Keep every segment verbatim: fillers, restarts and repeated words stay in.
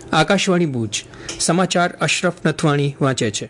આકાશવાણી ભુજ સમાચાર અશરફ નથવાણી વાંચે છે.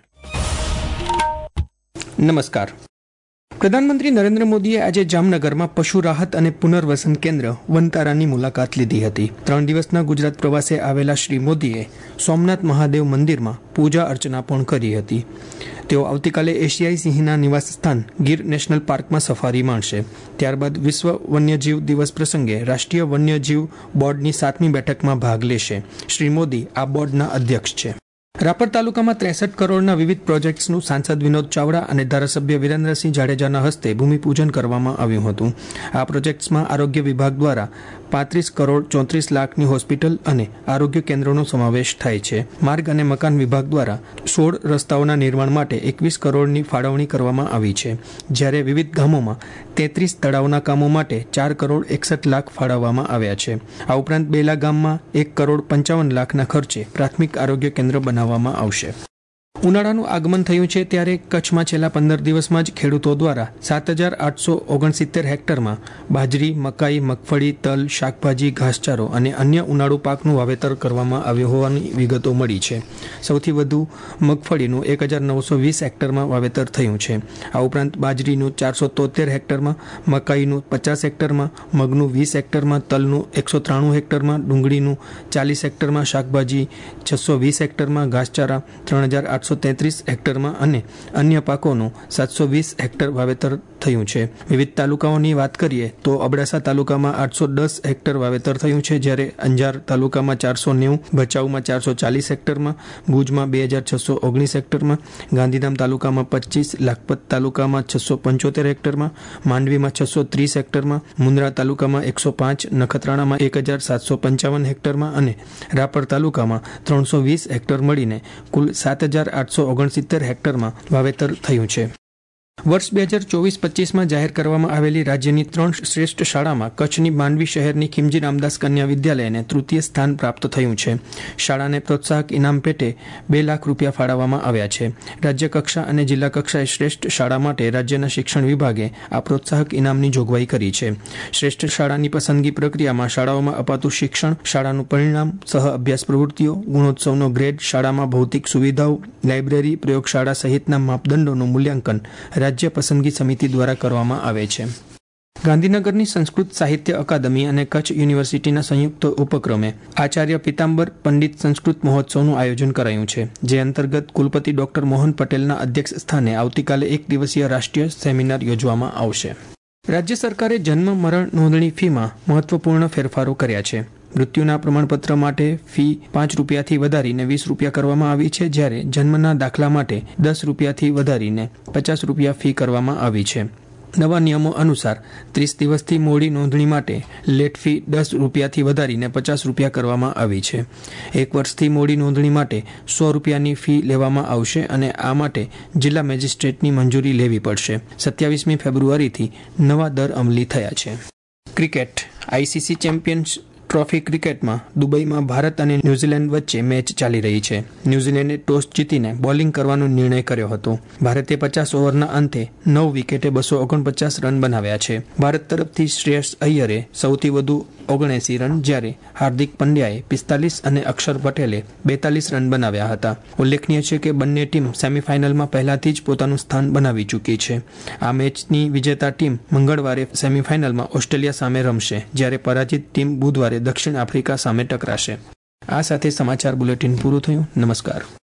નમસ્કાર. પ્રધાનમંત્રી નરેન્દ્ર મોદીએ આજે જામનગરમાં પશુ રાહત અને પુનર્વસન કેન્દ્ર વનતારાની મુલાકાત લીધી હતી. ત્રણ દિવસના ગુજરાત પ્રવાસે આવેલા શ્રી મોદીએ સોમનાથ મહાદેવ મંદિરમાં પૂજા અર્ચના પણ કરી હતી. તેઓ આવતીકાલે એશિયાઈ સિંહના નિવાસ સ્થાન ગીર નેશનલ પાર્કમાં સફારી માણશે. ત્યારબાદ વિશ્વ વન્યજીવ દિવસ પ્રસંગે રાષ્ટ્રીય વન્યજીવ બોર્ડની સાતમી બેઠકમાં ભાગ લેશે. શ્રી મોદી આ બોર્ડના અધ્યક્ષ છે. રાપર તાલુકામાં ત્રેસઠ કરોડના વિવિધ પ્રોજેક્ટ્સનું સાંસદ વિનોદ ચાવડા અને ધારાસભ્ય વિરેન્દ્રસિંહ જાડેજાના હસ્તે ભૂમિપૂજન કરવામાં આવ્યું હતું. આ પ્રોજેક્ટ્સમાં આરોગ્ય વિભાગ દ્વારા પાંત્રીસ કરોડ ચોત્રીસ લાખની હોસ્પિટલ અને આરોગ્ય કેન્દ્રોનો સમાવેશ થાય છે. માર્ગ અને મકાન વિભાગ દ્વારા સોળ રસ્તાઓના નિર્માણ માટે એકવીસ કરોડની ફાળવણી કરવામાં આવી છે, જ્યારે વિવિધ ગામોમાં તેત્રીસ તળાવના કામો માટે ચાર કરોડ એકસઠ લાખ ફાળવવામાં આવ્યા છે. આ ઉપરાંત બેલા ગામમાં એક કરોડ પંચાવન લાખના ખર્ચે પ્રાથમિક આરોગ્ય કેન્દ્ર બનાવવામાં આવશે. ઉનાળાનું આગમન થયું છે ત્યારે કચ્છમાં છેલ્લા પંદર દિવસમાં જ ખેડૂતો દ્વારા સાત હજાર આઠસો ઓગણસિત્તેર હેક્ટરમાં બાજરી, મકાઈ, મગફળી, તલ, શાકભાજી, ઘાસચારો અને અન્ય ઉનાળુ પાકનું વાવેતર કરવામાં આવ્યું હોવાની વિગતો મળી છે. સૌથી વધુ મગફળીનું એક હજાર નવસો વીસ હેક્ટરમાં વાવેતર થયું છે. આ ઉપરાંત બાજરીનું ચારસો તોતેર હેક્ટરમાં, મકાઈનું પચાસ હેક્ટરમાં, મગનું વીસ હેક્ટરમાં, તલનું એકસો ત્રાણું હેક્ટરમાં, ડુંગળીનું ચાલીસ હેક્ટરમાં, શાકભાજી છસો વીસ હેક્ટરમાં, ઘાસચારા ત્રણ હજાર આઠસો તેત્રીસ હેક્ટરમાં અને અન્ય પાકોનું સાતસો વીસ હેક્ટર વાવેતર થયું છે. વિવિધ તાલુકાઓની વાત કરીએ તો અબડાસા તાલુકામાં આઠસો દસ હેક્ટર વાવેતર થયું છે, જ્યારે અંજાર તાલુકામાં ચારસો નેવું, ભચાઉમાં ચારસો ચાલીસ હેક્ટરમાં, ભુજમાં બે હજાર છસો ઓગણીસ હેક્ટરમાં, ગાંધીધામ તાલુકામાં પચીસ, લાખપત તાલુકામાં છસો પંચોતેર હેક્ટરમાં, માંડવીમાં છસો ત્રીસ હેક્ટરમાં, મુન્દ્રા તાલુકામાં એકસો પાંચ, નખત્રાણામાં એક હજાર સાતસો પંચાવન હેક્ટરમાં અને રાપર તાલુકામાં ત્રણસો વીસ હેક્ટર મળીને કુલ સાત હજાર આઠસો ઓગણસિત્તેર હેક્ટરમાં વાવેતર થયું છે. વર્ષ બે હજાર ચોવીસ પચીસમાં જાહેર કરવામાં આવેલી રાજ્યની ત્રણ શ્રેષ્ઠ શાળામાં કચ્છની માંડવી શહેરની ખીમજી રામદાસ કન્યા વિદ્યાલયને તૃતીય સ્થાન પ્રાપ્ત થયું છે. શાળાને પ્રોત્સાહક ઇનામ પેટે બે લાખ રૂપિયા ફાળવવામાં આવ્યા છે. રાજ્ય કક્ષા અને જિલ્લા કક્ષાએ શ્રેષ્ઠ શાળા માટે રાજ્યના શિક્ષણ વિભાગે આ પ્રોત્સાહક ઇનામની જોગવાઈ કરી છે. શ્રેષ્ઠ શાળાની પસંદગી પ્રક્રિયામાં શાળાઓમાં અપાતું શિક્ષણ, શાળાનું પરિણામ, સહ અભ્યાસ પ્રવૃત્તિઓ, ગુણોત્સવનો ગ્રેડ, શાળામાં ભૌતિક સુવિધાઓ, લાઇબ્રેરી, પ્રયોગશાળા સહિતના માપદંડોનું મૂલ્યાંકન રાજ્ય પસંદગી સમિતિ દ્વારા કરવામાં આવે છે. ગાંધીનગરની સંસ્કૃત સાહિત્ય અકાદમી અને કચ્છ યુનિવર્સિટીના સંયુક્ત ઉપક્રમે આચાર્ય પિતાંબર પંડિત સંસ્કૃત મહોત્સવનું આયોજન કરાયું છે, જે અંતર્ગત કુલપતિ ડોક્ટર મોહન પટેલના અધ્યક્ષ સ્થાને આવતીકાલે એક દિવસીય રાષ્ટ્રીય સેમિનાર યોજવામાં આવશે. રાજ્ય સરકારે જન્મ મરણ નોંધણી ફીમાં મહત્વપૂર્ણ ફેરફારો કર્યા છે. મૃત્યુના પ્રમાણપત્ર માટે ફી પાંચ રૂપિયાથી વધારીને વીસ રૂપિયા કરવામાં આવી છે, જ્યારે જન્મના દાખલા માટે દસ રૂપિયાથી વધારીને પચાસ રૂપિયા ફી કરવામાં આવી છે. નવા નિયમો અનુસાર ત્રીસ દિવસથી મોડી નોંધણી માટે લેટ ફી દસ રૂપિયાથી વધારીને પચાસ રૂપિયા કરવામાં આવી છે. એક વર્ષથી મોડી નોંધણી માટે સો રૂપિયાની ફી લેવામાં આવશે અને આ માટે જિલ્લા મેજિસ્ટ્રેટની મંજૂરી લેવી પડશે. સત્યાવીસમી ફેબ્રુઆરીથી નવા દર અમલી થયા છે. ક્રિકેટ. આઈસીસી ચેમ્પિયન્સ ટ્રોફી ક્રિકેટમાં દુબઈમાં ભારત અને ન્યૂઝીલેન્ડ વચ્ચે મેચ ચાલી રહી છે. ન્યૂઝીલેન્ડે ટોસ જીતીને બોલિંગ કરવાનો નિર્ણય કર્યો હતો. ભારતે પચાસ ઓવરના અંતે નવ વિકેટે બસો ઓગણપચાસ રન બનાવ્યા છે. ભારત તરફથી શ્રેયસ અય્યરે સૌથી વધુ ઓગણએસી રન, જ્યારે હાર્દિક પંડ્યાએ પિસ્તાલીસ અને અક્ષર પટેલે બેતાલીસ રન બનાવ્યા હતા. ઉલ્લેખનીય છે કે બંને ટીમ સેમીફાઇનલમાં પહેલાથી જ પોતાનું સ્થાન બનાવી ચૂકી છે. આ મેચની વિજેતા ટીમ મંગળવારે સેમીફાઇનલમાં ઓસ્ટ્રેલિયા સામે રમશે, જ્યારે પરાજિત ટીમ બુધવારે દક્ષિણ આફ્રિકા સામે ટકરાશે. આ સાથે સમાચાર બુલેટિન પૂરું થયું. નમસ્કાર.